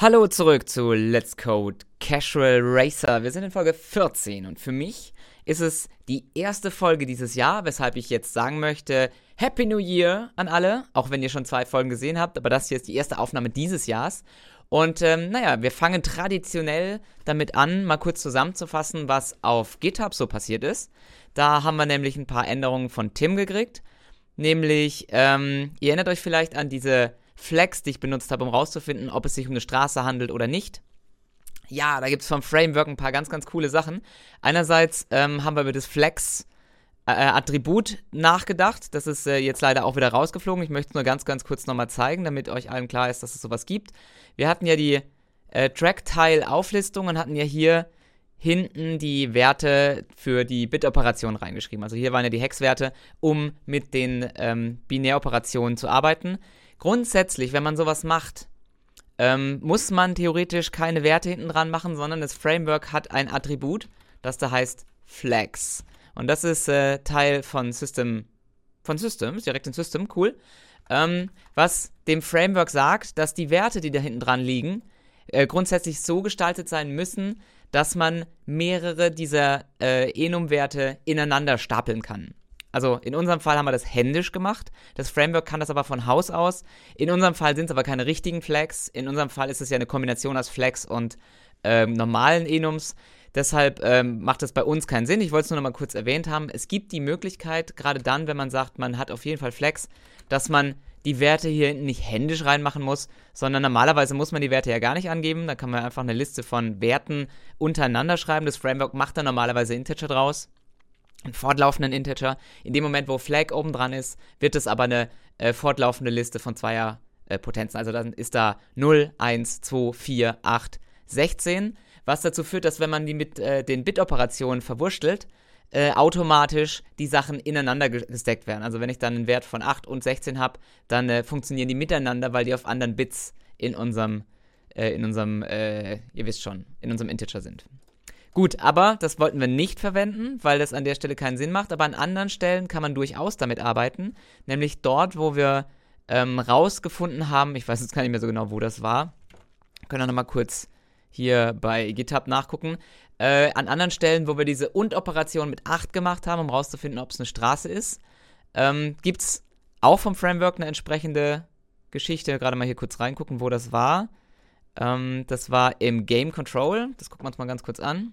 Hallo zurück zu Let's Code Casual Racer. Wir sind in Folge 14 und für mich ist es die erste Folge dieses Jahr, weshalb ich jetzt sagen möchte, Happy New Year an alle, auch wenn ihr schon 2 Folgen gesehen habt, aber das hier ist die erste Aufnahme dieses Jahres. Und wir fangen traditionell damit an, mal kurz zusammenzufassen, was auf GitHub so passiert ist. Da haben wir nämlich ein paar Änderungen von Tim gekriegt, nämlich, ihr erinnert euch vielleicht an diese Flags, die ich benutzt habe, um rauszufinden, ob es sich um eine Straße handelt oder nicht. Ja, da gibt es vom Framework ein paar ganz, ganz coole Sachen. Einerseits haben wir über das Flex-Attribut nachgedacht. Das ist jetzt leider auch wieder rausgeflogen. Ich möchte es nur ganz, ganz kurz nochmal zeigen, damit euch allen klar ist, dass es sowas gibt. Wir hatten ja die Track-Tile-Auflistung und hatten ja hier hinten die Werte für die Bit-Operation reingeschrieben. Also hier waren ja die Hexwerte, um mit den Binäroperationen zu arbeiten. Grundsätzlich, wenn man sowas macht, muss man theoretisch keine Werte hinten dran machen, sondern das Framework hat ein Attribut, das da heißt Flags. Und das ist Teil von Systems, direkt in System, cool. Was dem Framework sagt, dass die Werte, die da hinten dran liegen, grundsätzlich so gestaltet sein müssen, dass man mehrere dieser Enum-Werte ineinander stapeln kann. Also in unserem Fall haben wir das händisch gemacht. Das Framework kann das aber von Haus aus. In unserem Fall sind es aber keine richtigen Flags. In unserem Fall ist es ja eine Kombination aus Flags und normalen Enums. Deshalb macht das bei uns keinen Sinn. Ich wollte es nur noch mal kurz erwähnt haben. Es gibt die Möglichkeit, gerade dann, wenn man sagt, man hat auf jeden Fall Flags, dass man die Werte hier hinten nicht händisch reinmachen muss, sondern normalerweise muss man die Werte ja gar nicht angeben. Da kann man einfach eine Liste von Werten untereinander schreiben. Das Framework macht dann normalerweise Integer draus. Einen fortlaufenden Integer. In dem Moment, wo Flag oben dran ist, wird es aber eine fortlaufende Liste von zweier Potenzen. Also dann ist da 0, 1, 2, 4, 8, 16, was dazu führt, dass wenn man die mit den Bit-Operationen verwurschtelt, automatisch die Sachen ineinander gesteckt werden. Also wenn ich dann einen Wert von 8 und 16 habe, dann funktionieren die miteinander, weil die auf anderen Bits in unserem ihr wisst schon, in unserem Integer sind. Gut, aber das wollten wir nicht verwenden, weil das an der Stelle keinen Sinn macht. Aber an anderen Stellen kann man durchaus damit arbeiten. Nämlich dort, wo wir rausgefunden haben, ich weiß jetzt gar nicht mehr so genau, wo das war. Können wir nochmal kurz hier bei GitHub nachgucken. An anderen Stellen, wo wir diese Und-Operation mit 8 gemacht haben, um rauszufinden, ob es eine Straße ist, gibt es auch vom Framework eine entsprechende Geschichte. Gerade mal hier kurz reingucken, wo das war. Das war im Game Control. Das gucken wir uns mal ganz kurz an.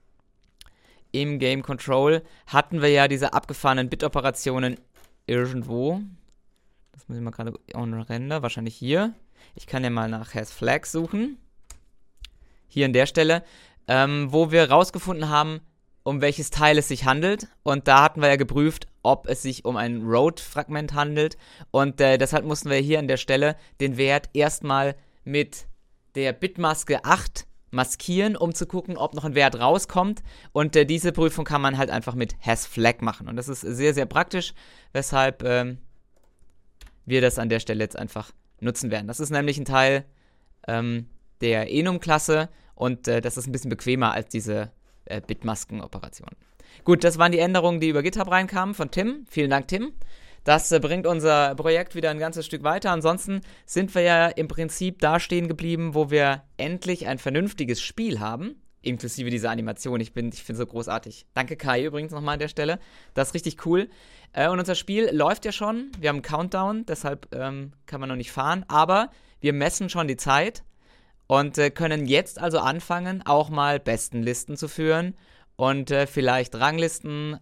Im Game Control hatten wir ja diese abgefahrenen Bit-Operationen irgendwo. Das muss ich mal gerade on Render, wahrscheinlich hier. Ich kann ja mal nach hasFlag suchen. Hier an der Stelle, wo wir rausgefunden haben, um welches Teil es sich handelt. Und da hatten wir ja geprüft, ob es sich um ein Road-Fragment handelt. Und deshalb mussten wir hier an der Stelle den Wert erstmal mit der Bitmaske 8 maskieren, um zu gucken, ob noch ein Wert rauskommt. Und diese Prüfung kann man halt einfach mit hasFlag machen. Und das ist sehr, sehr praktisch, weshalb wir das an der Stelle jetzt einfach nutzen werden. Das ist nämlich ein Teil der Enum-Klasse und das ist ein bisschen bequemer als diese Bitmasken-Operation. Gut, das waren die Änderungen, die über GitHub reinkamen von Tim. Vielen Dank, Tim. Das bringt unser Projekt wieder ein ganzes Stück weiter. Ansonsten sind wir ja im Prinzip da stehen geblieben, wo wir endlich ein vernünftiges Spiel haben, inklusive dieser Animation. Ich finde es so großartig. Danke Kai übrigens nochmal an der Stelle. Das ist richtig cool. Und unser Spiel läuft ja schon. Wir haben einen Countdown, deshalb kann man noch nicht fahren. Aber wir messen schon die Zeit und können jetzt also anfangen, auch mal Bestenlisten zu führen und vielleicht Ranglisten.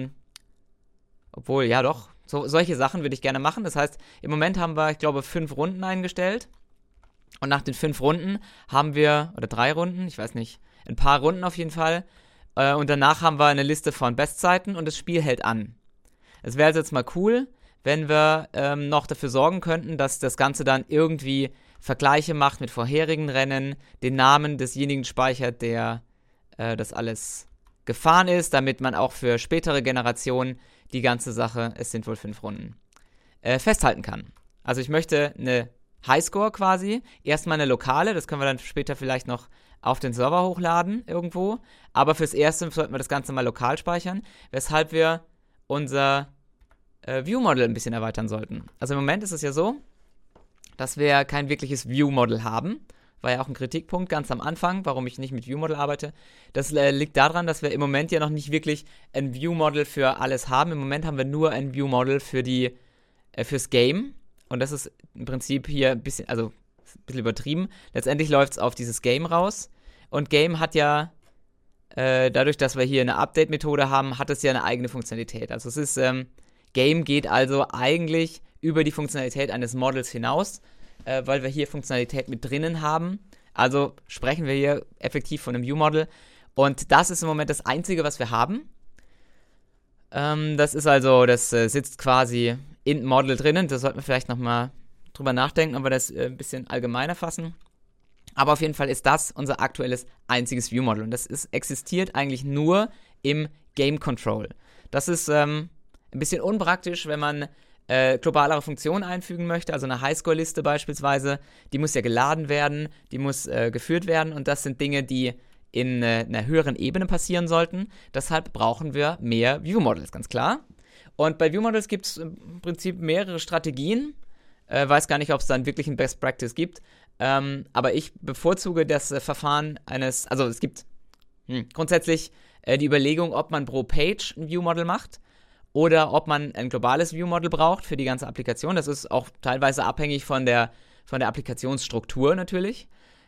Obwohl, ja doch. Solche Sachen würde ich gerne machen. Das heißt, im Moment haben wir, ich glaube, 5 Runden eingestellt. Und nach den 5 Runden haben wir, oder 3 Runden, ich weiß nicht, ein paar Runden auf jeden Fall. Und danach haben wir eine Liste von Bestzeiten und das Spiel hält an. Es wäre also jetzt mal cool, wenn wir noch dafür sorgen könnten, dass das Ganze dann irgendwie Vergleiche macht mit vorherigen Rennen, den Namen desjenigen speichert, der das alles gefahren ist, damit man auch für spätere Generationen die ganze Sache, es sind wohl 5 Runden, festhalten kann. Also ich möchte eine Highscore quasi, erstmal eine lokale, das können wir dann später vielleicht noch auf den Server hochladen irgendwo, aber fürs Erste sollten wir das Ganze mal lokal speichern, weshalb wir unser View-Model ein bisschen erweitern sollten. Also im Moment ist es ja so, dass wir kein wirkliches View-Model haben, war ja auch ein Kritikpunkt ganz am Anfang, warum ich nicht mit Viewmodel arbeite. Das liegt daran, dass wir im Moment ja noch nicht wirklich ein Viewmodel für alles haben. Im Moment haben wir nur ein Viewmodel fürs Game. Und das ist im Prinzip hier ein bisschen übertrieben. Letztendlich läuft es auf dieses Game raus. Und Game hat ja, dadurch, dass wir hier eine Update-Methode haben, hat es ja eine eigene Funktionalität. Also es ist, Game geht also eigentlich über die Funktionalität eines Models hinaus, weil wir hier Funktionalität mit drinnen haben. Also sprechen wir hier effektiv von einem View-Model. Und das ist im Moment das Einzige, was wir haben. Das sitzt quasi in Model drinnen. Da sollten wir vielleicht nochmal drüber nachdenken, ob wir das ein bisschen allgemeiner fassen. Aber auf jeden Fall ist das unser aktuelles einziges View-Model. Und das existiert eigentlich nur im Game Control. Das ist ein bisschen unpraktisch, wenn man globalere Funktionen einfügen möchte, also eine Highscore-Liste beispielsweise, die muss ja geladen werden, die muss geführt werden und das sind Dinge, die in einer höheren Ebene passieren sollten. Deshalb brauchen wir mehr View-Models, ganz klar. Und bei View-Models gibt es im Prinzip mehrere Strategien. Weiß gar nicht, ob es dann wirklich ein Best Practice gibt, aber ich bevorzuge das Verfahren es gibt grundsätzlich die Überlegung, ob man pro Page ein View-Model macht oder ob man ein globales View-Model braucht für die ganze Applikation. Das ist auch teilweise abhängig von der Applikationsstruktur natürlich.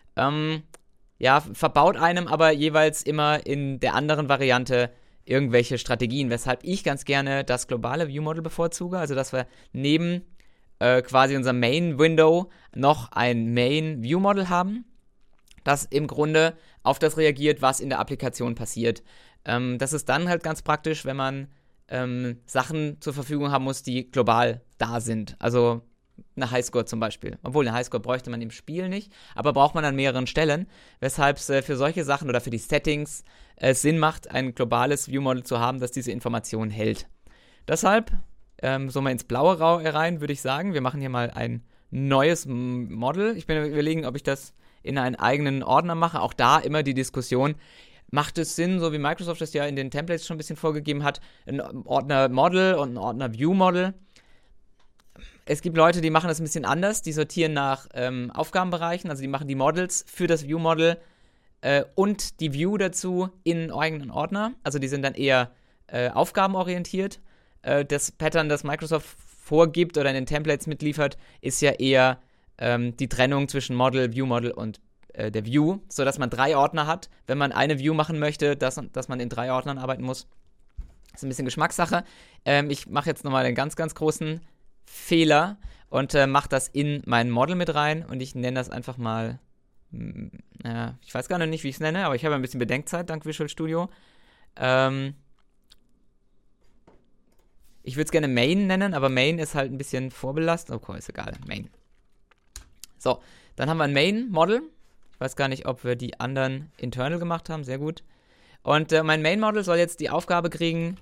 Verbaut einem aber jeweils immer in der anderen Variante irgendwelche Strategien, weshalb ich ganz gerne das globale View-Model bevorzuge, also dass wir neben quasi unserem Main-Window noch ein Main-View-Model haben, das im Grunde auf das reagiert, was in der Applikation passiert. Das ist dann halt ganz praktisch, wenn man Sachen zur Verfügung haben muss, die global da sind. Also eine Highscore zum Beispiel. Obwohl, eine Highscore bräuchte man im Spiel nicht, aber braucht man an mehreren Stellen, weshalb es für solche Sachen oder für die Settings Sinn macht, ein globales View-Model zu haben, das diese Informationen hält. Deshalb, so mal ins Blaue rein, würde ich sagen, wir machen hier mal ein neues Model. Ich bin überlegen, ob ich das in einen eigenen Ordner mache. Auch da immer die Diskussion, macht es Sinn, so wie Microsoft das ja in den Templates schon ein bisschen vorgegeben hat, ein Ordner Model und ein Ordner View Model? Es gibt Leute, die machen das ein bisschen anders. Die sortieren nach Aufgabenbereichen, also die machen die Models für das View Model und die View dazu in einen eigenen Ordner. Also die sind dann eher aufgabenorientiert. Das Pattern, das Microsoft vorgibt oder in den Templates mitliefert, ist ja eher die Trennung zwischen Model, View Model und der View, sodass man 3 Ordner hat, wenn man eine View machen möchte, dass man in 3 Ordnern arbeiten muss. Das ist ein bisschen Geschmackssache. Ich mache jetzt nochmal einen ganz, ganz großen Fehler und mache das in mein Model mit rein und ich nenne das einfach mal, ich weiß gar noch nicht, wie ich es nenne, aber ich habe ein bisschen Bedenkzeit dank Visual Studio. Ich würde es gerne Main nennen, aber Main ist halt ein bisschen vorbelastet. Okay, ist egal, Main. So, dann haben wir ein Main-Model. Ich weiß gar nicht, ob wir die anderen internal gemacht haben. Sehr gut. Und mein Main-Model soll jetzt die Aufgabe kriegen,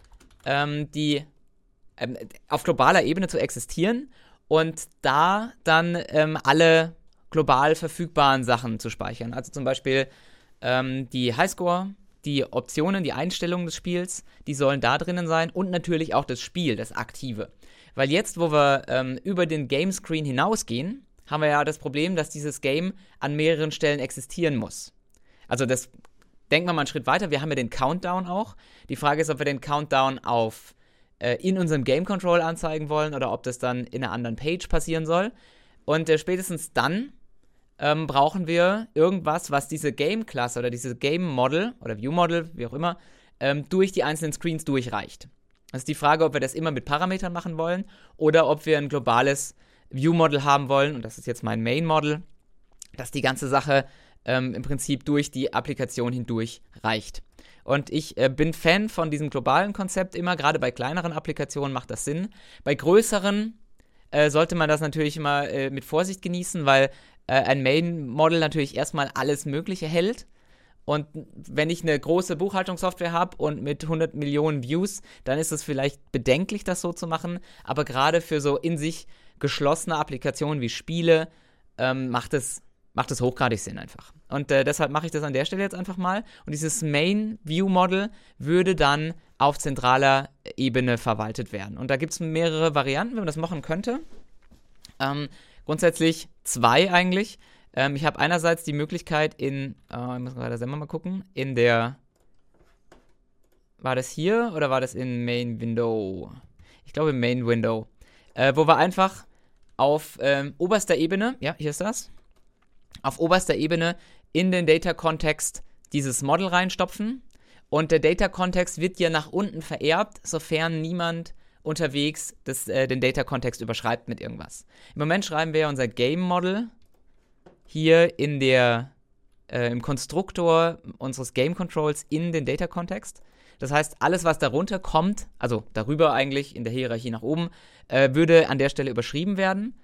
auf globaler Ebene zu existieren und da dann alle global verfügbaren Sachen zu speichern. Also zum Beispiel die Highscore, die Optionen, die Einstellungen des Spiels, die sollen da drinnen sein und natürlich auch das Spiel, das Aktive. Weil jetzt, wo wir über den Game-Screen hinausgehen, haben wir ja das Problem, dass dieses Game an mehreren Stellen existieren muss. Also das, denken wir mal einen Schritt weiter, wir haben ja den Countdown auch. Die Frage ist, ob wir den Countdown in unserem Game Control anzeigen wollen oder ob das dann in einer anderen Page passieren soll. Und spätestens dann brauchen wir irgendwas, was diese Game-Klasse oder diese Game-Model oder View-Model, wie auch immer, durch die einzelnen Screens durchreicht. Das ist die Frage, ob wir das immer mit Parametern machen wollen oder ob wir ein globales View-Model haben wollen, und das ist jetzt mein Main-Model, dass die ganze Sache im Prinzip durch die Applikation hindurch reicht. Und ich bin Fan von diesem globalen Konzept immer, gerade bei kleineren Applikationen macht das Sinn. Bei größeren sollte man das natürlich immer mit Vorsicht genießen, weil ein Main-Model natürlich erstmal alles Mögliche hält. Und wenn ich eine große Buchhaltungssoftware habe und mit 100 Millionen Views, dann ist es vielleicht bedenklich, das so zu machen. Aber gerade für so in sich geschlossene Applikationen wie Spiele macht es hochgradig Sinn einfach. Und deshalb mache ich das an der Stelle jetzt einfach mal. Und dieses Main-View-Model würde dann auf zentraler Ebene verwaltet werden. Und da gibt es mehrere Varianten, wie man das machen könnte. Grundsätzlich 2 eigentlich. Ich habe einerseits die Möglichkeit ich muss gerade selber mal gucken, war das hier oder war das in Main Window? Ich glaube im Main Window. Wo wir einfach auf oberster Ebene, ja, hier ist das, auf oberster Ebene in den Data-Kontext dieses Model reinstopfen. Und der Data-Kontext wird ja nach unten vererbt, sofern niemand unterwegs den Data-Kontext überschreibt mit irgendwas. Im Moment schreiben wir ja unser Game-Model hier im Konstruktor unseres Game-Controls in den Data-Kontext. Das heißt, alles, was darunter kommt, also darüber eigentlich in der Hierarchie nach oben, würde an der Stelle überschrieben werden.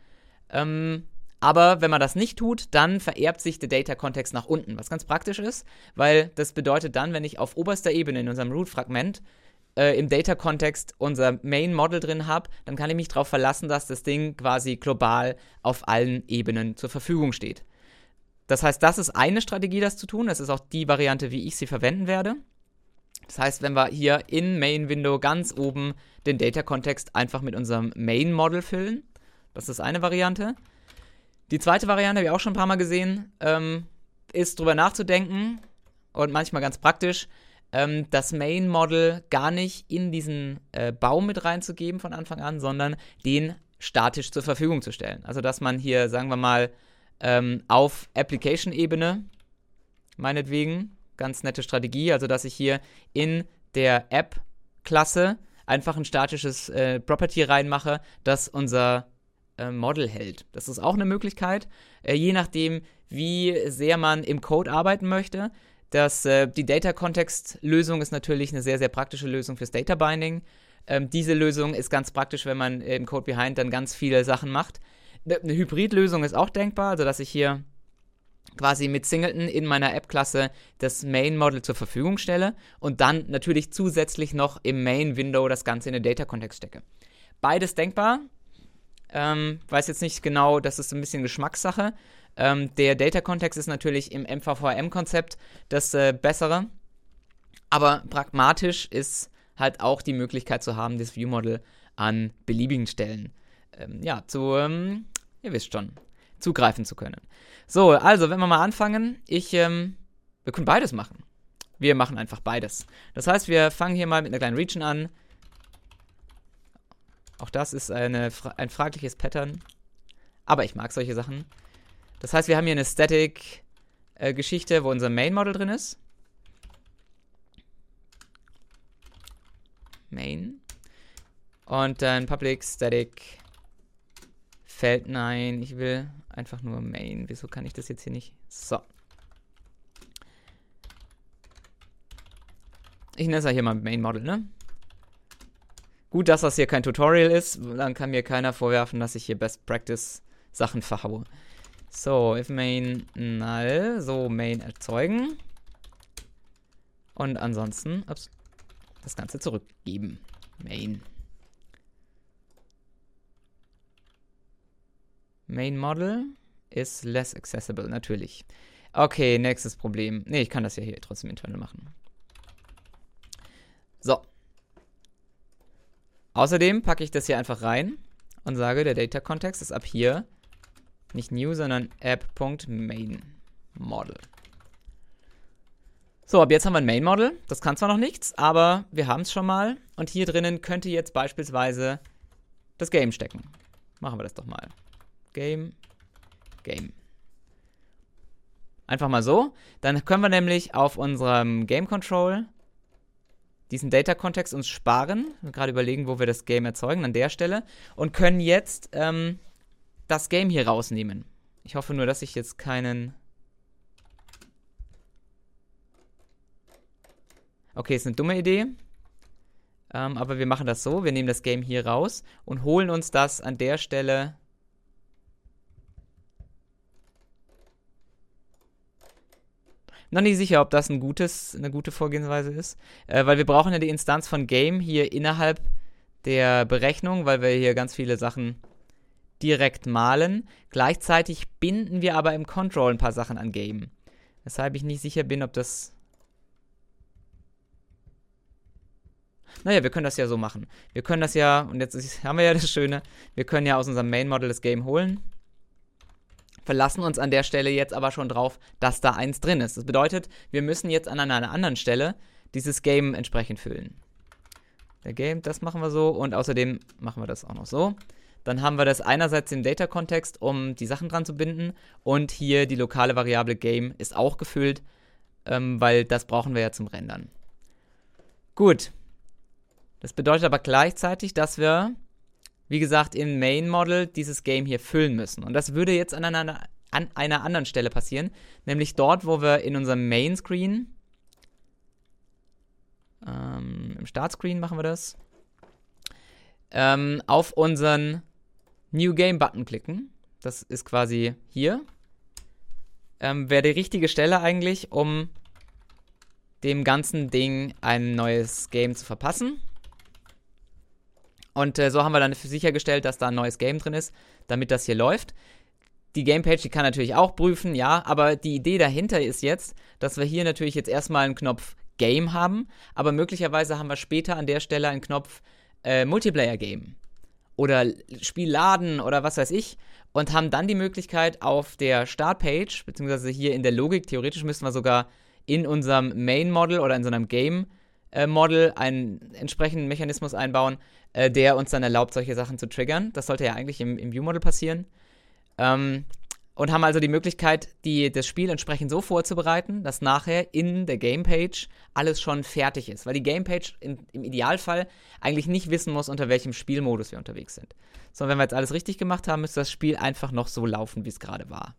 Aber wenn man das nicht tut, dann vererbt sich der Data-Kontext nach unten, was ganz praktisch ist, weil das bedeutet dann, wenn ich auf oberster Ebene in unserem Root-Fragment im Data-Kontext unser Main-Model drin habe, dann kann ich mich darauf verlassen, dass das Ding quasi global auf allen Ebenen zur Verfügung steht. Das heißt, das ist eine Strategie, das zu tun. Das ist auch die Variante, wie ich sie verwenden werde. Das heißt, wenn wir hier in Main-Window ganz oben den Data-Kontext einfach mit unserem Main-Model füllen, das ist eine Variante. Die zweite Variante, habe ich auch schon ein paar Mal gesehen, ist drüber nachzudenken und manchmal ganz praktisch, das Main-Model gar nicht in diesen Baum mit reinzugeben von Anfang an, sondern den statisch zur Verfügung zu stellen. Also, dass man hier, sagen wir mal, auf Application-Ebene, meinetwegen, ganz nette Strategie, also dass ich hier in der App-Klasse einfach ein statisches Property reinmache, das unser Model hält. Das ist auch eine Möglichkeit, je nachdem, wie sehr man im Code arbeiten möchte. Die Data-Context-Lösung ist natürlich eine sehr, sehr praktische Lösung fürs Data-Binding. Diese Lösung ist ganz praktisch, wenn man im Code Behind dann ganz viele Sachen macht. Eine Hybrid-Lösung ist auch denkbar, also dass ich hier quasi mit Singleton in meiner App-Klasse das Main-Model zur Verfügung stelle und dann natürlich zusätzlich noch im Main-Window das Ganze in den Data-Kontext stecke. Beides denkbar. Weiß jetzt nicht genau, das ist ein bisschen Geschmackssache. Der Data-Kontext ist natürlich im MVVM-Konzept das Bessere, aber pragmatisch ist halt auch die Möglichkeit zu haben, das View-Model an beliebigen Stellen ihr wisst schon, zugreifen zu können. So, also, wenn wir mal anfangen, wir können beides machen. Wir machen einfach beides. Das heißt, wir fangen hier mal mit einer kleinen Region an. Auch das ist ein fragliches Pattern, aber ich mag solche Sachen. Das heißt, wir haben hier eine Static-Geschichte, wo unser Main-Model drin ist. Main. Und dann Public Static Feld. Nein, ich will einfach nur Main. Wieso kann ich das jetzt hier nicht? So. Ich nenne es ja hier mal Main Model, ne? Gut, dass das hier kein Tutorial ist. Dann kann mir keiner vorwerfen, dass ich hier Best Practice Sachen verhaue. So, if main null. So, Main erzeugen. Und ansonsten, das Ganze zurückgeben. Main. Main Model is less accessible, natürlich. Okay, nächstes Problem. Ne, ich kann das ja hier trotzdem internal machen. So. Außerdem packe ich das hier einfach rein und sage, der Data-Kontext ist ab hier nicht new, sondern app.main-model. So, ab jetzt haben wir ein Main-Model. Das kann zwar noch nichts, aber wir haben es schon mal. Und hier drinnen könnte jetzt beispielsweise das Game stecken. Machen wir das doch mal. Game. Einfach mal so. Dann können wir nämlich auf unserem Game Control diesen Data-Kontext uns sparen. Wir gerade überlegen, wo wir das Game erzeugen, an der Stelle. Und können jetzt das Game hier rausnehmen. Ich hoffe nur, dass ich jetzt keinen... Okay, ist eine dumme Idee. Aber wir machen das so. Wir nehmen das Game hier raus und holen uns das an der Stelle... Noch nicht sicher, ob das eine gute Vorgehensweise ist, weil wir brauchen ja die Instanz von Game hier innerhalb der Berechnung, weil wir hier ganz viele Sachen direkt malen. Gleichzeitig binden wir aber im Control ein paar Sachen an Game. Weshalb ich nicht sicher bin, ob das... Naja, wir können das ja so machen. Wir können das ja, und jetzt haben wir ja das Schöne, wir können ja aus unserem Main-Model das Game holen, verlassen uns an der Stelle jetzt aber schon drauf, dass da 1 drin ist. Das bedeutet, wir müssen jetzt an einer anderen Stelle dieses Game entsprechend füllen. Der Game, das machen wir so und außerdem machen wir das auch noch so. Dann haben wir das einerseits im Data-Kontext, um die Sachen dran zu binden und hier die lokale Variable Game ist auch gefüllt, weil das brauchen wir ja zum Rendern. Gut. Das bedeutet aber gleichzeitig, dass wir, wie gesagt, im Main-Model dieses Game hier füllen müssen. Und das würde jetzt an einer anderen Stelle passieren, nämlich dort, wo wir in unserem Main-Screen, im Startscreen machen wir das, auf unseren New Game-Button klicken. Das ist quasi hier. Wäre die richtige Stelle eigentlich, um dem ganzen Ding ein neues Game zu verpassen. Und so haben wir dann sichergestellt, dass da ein neues Game drin ist, damit das hier läuft. Die Gamepage, die kann natürlich auch prüfen, ja, aber die Idee dahinter ist jetzt, dass wir hier natürlich jetzt erstmal einen Knopf Game haben, aber möglicherweise haben wir später an der Stelle einen Knopf Multiplayer Game oder Spiel laden oder was weiß ich und haben dann die Möglichkeit auf der Startpage, beziehungsweise hier in der Logik, theoretisch müssen wir sogar in unserem Main-Model oder in so einem Game-Model einen entsprechenden Mechanismus einbauen, der uns dann erlaubt, solche Sachen zu triggern. Das sollte ja eigentlich im View-Model passieren. Und haben also die Möglichkeit, das Spiel entsprechend so vorzubereiten, dass nachher in der Gamepage alles schon fertig ist. Weil die Gamepage im Idealfall eigentlich nicht wissen muss, unter welchem Spielmodus wir unterwegs sind. Sondern wenn wir jetzt alles richtig gemacht haben, müsste das Spiel einfach noch so laufen, wie es gerade war.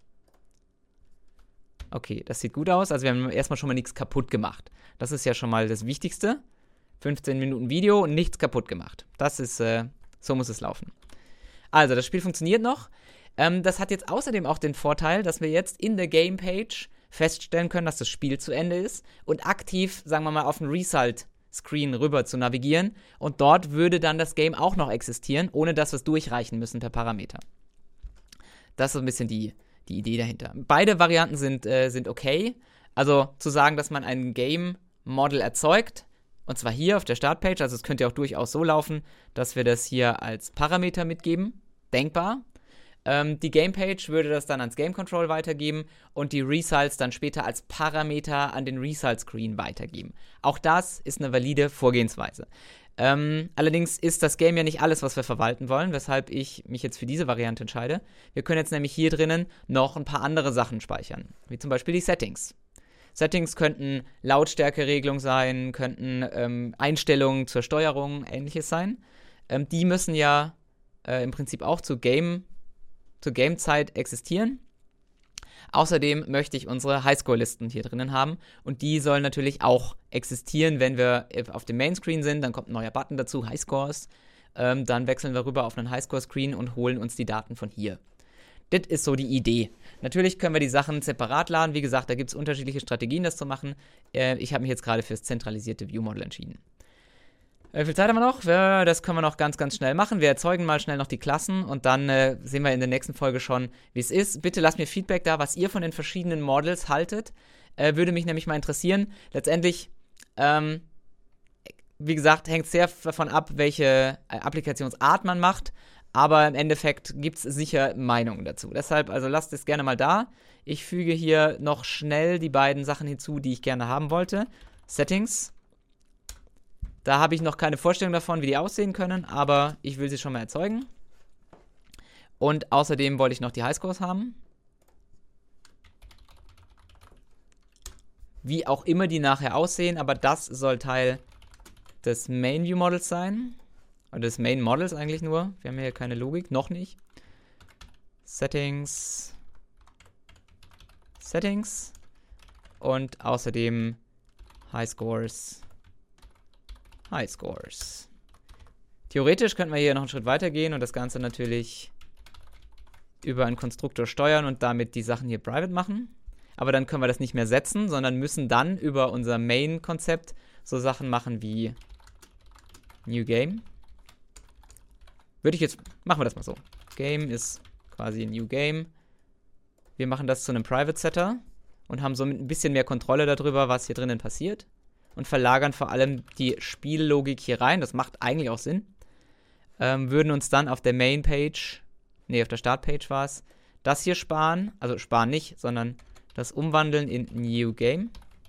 Okay, das sieht gut aus. Also wir haben erstmal schon mal nichts kaputt gemacht. Das ist ja schon mal das Wichtigste. 15 Minuten Video und nichts kaputt gemacht. Das ist, so muss es laufen. Also, das Spiel funktioniert noch. Das hat jetzt außerdem auch den Vorteil, dass wir jetzt in der Gamepage feststellen können, dass das Spiel zu Ende ist und aktiv, sagen wir mal, auf den Result-Screen rüber zu navigieren. Und dort würde dann das Game auch noch existieren, ohne dass wir es durchreichen müssen per Parameter. Das ist so ein bisschen die Idee dahinter. Beide Varianten sind okay. Also zu sagen, dass man ein Game-Model erzeugt, und zwar hier auf der Startpage, also es könnte ja auch durchaus so laufen, dass wir das hier als Parameter mitgeben. Denkbar. Die Gamepage würde das dann ans Game Control weitergeben und die Results dann später als Parameter an den Result Screen weitergeben. Auch das ist eine valide Vorgehensweise. Allerdings ist das Game ja nicht alles, was wir verwalten wollen, weshalb ich mich jetzt für diese Variante entscheide. Wir können jetzt nämlich hier drinnen noch ein paar andere Sachen speichern, wie zum Beispiel die Settings. Settings könnten Lautstärkeregelung sein, könnten Einstellungen zur Steuerung, ähnliches sein. Die müssen ja im Prinzip auch zur Gamezeit existieren. Außerdem möchte ich unsere Highscore-Listen hier drinnen haben und die sollen natürlich auch existieren, wenn wir auf dem Mainscreen sind, dann kommt ein neuer Button dazu, Highscores, dann wechseln wir rüber auf einen Highscore-Screen und holen uns die Daten von hier. Das ist so die Idee. Natürlich können wir die Sachen separat laden, wie gesagt, da gibt es unterschiedliche Strategien, das zu machen. Ich habe mich jetzt gerade für das zentralisierte View-Model entschieden. Wie viel Zeit haben wir noch? Ja, das können wir noch ganz, ganz schnell machen. Wir erzeugen mal schnell noch die Klassen und dann sehen wir in der nächsten Folge schon, wie es ist. Bitte lasst mir Feedback da, was ihr von den verschiedenen Models haltet. Würde mich nämlich mal interessieren. Letztendlich, wie gesagt, hängt sehr davon ab, welche Applikationsart man macht. Aber im Endeffekt gibt es sicher Meinungen dazu. Deshalb, also lasst es gerne mal da. Ich füge hier noch schnell die beiden Sachen hinzu, die ich gerne haben wollte. Settings. Da habe ich noch keine Vorstellung davon, wie die aussehen können, aber ich will sie schon mal erzeugen. Und außerdem wollte ich noch die Highscores haben. Wie auch immer die nachher aussehen, aber das soll Teil des Main View Models sein. Oder des Main Models eigentlich nur. Wir haben hier keine Logik, noch nicht. Settings. Settings. Und außerdem Highscores. Highscores. Theoretisch könnten wir hier noch einen Schritt weiter gehen und das Ganze natürlich über einen Konstruktor steuern und damit die Sachen hier private machen. Aber dann können wir das nicht mehr setzen, sondern müssen dann über unser Main-Konzept so Sachen machen wie New Game. Machen wir das mal so. Game ist quasi New Game. Wir machen das zu einem Private Setter und haben somit ein bisschen mehr Kontrolle darüber, was hier drinnen passiert. Und verlagern vor allem die Spiellogik hier rein. Das macht eigentlich auch Sinn. Würden uns dann auf der Main-Page, auf der Start-Page war es, das hier sparen. Also sparen nicht, sondern das umwandeln in New Game.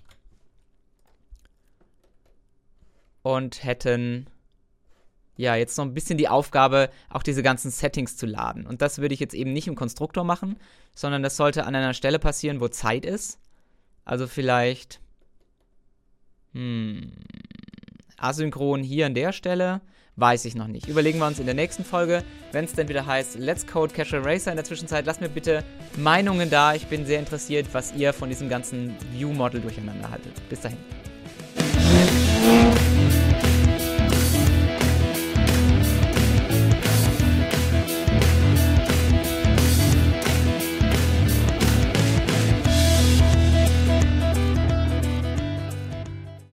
Und hätten ja jetzt noch ein bisschen die Aufgabe, auch diese ganzen Settings zu laden. Und das würde ich jetzt eben nicht im Konstruktor machen, sondern das sollte an einer Stelle passieren, wo Zeit ist. Also vielleicht asynchron hier an der Stelle. Weiß ich noch nicht. Überlegen wir uns in der nächsten Folge, wenn es dann wieder heißt Let's Code Casual Racer. In der Zwischenzeit lasst mir bitte Meinungen da. Ich bin sehr interessiert, was ihr von diesem ganzen View-Model durcheinander haltet. Bis dahin.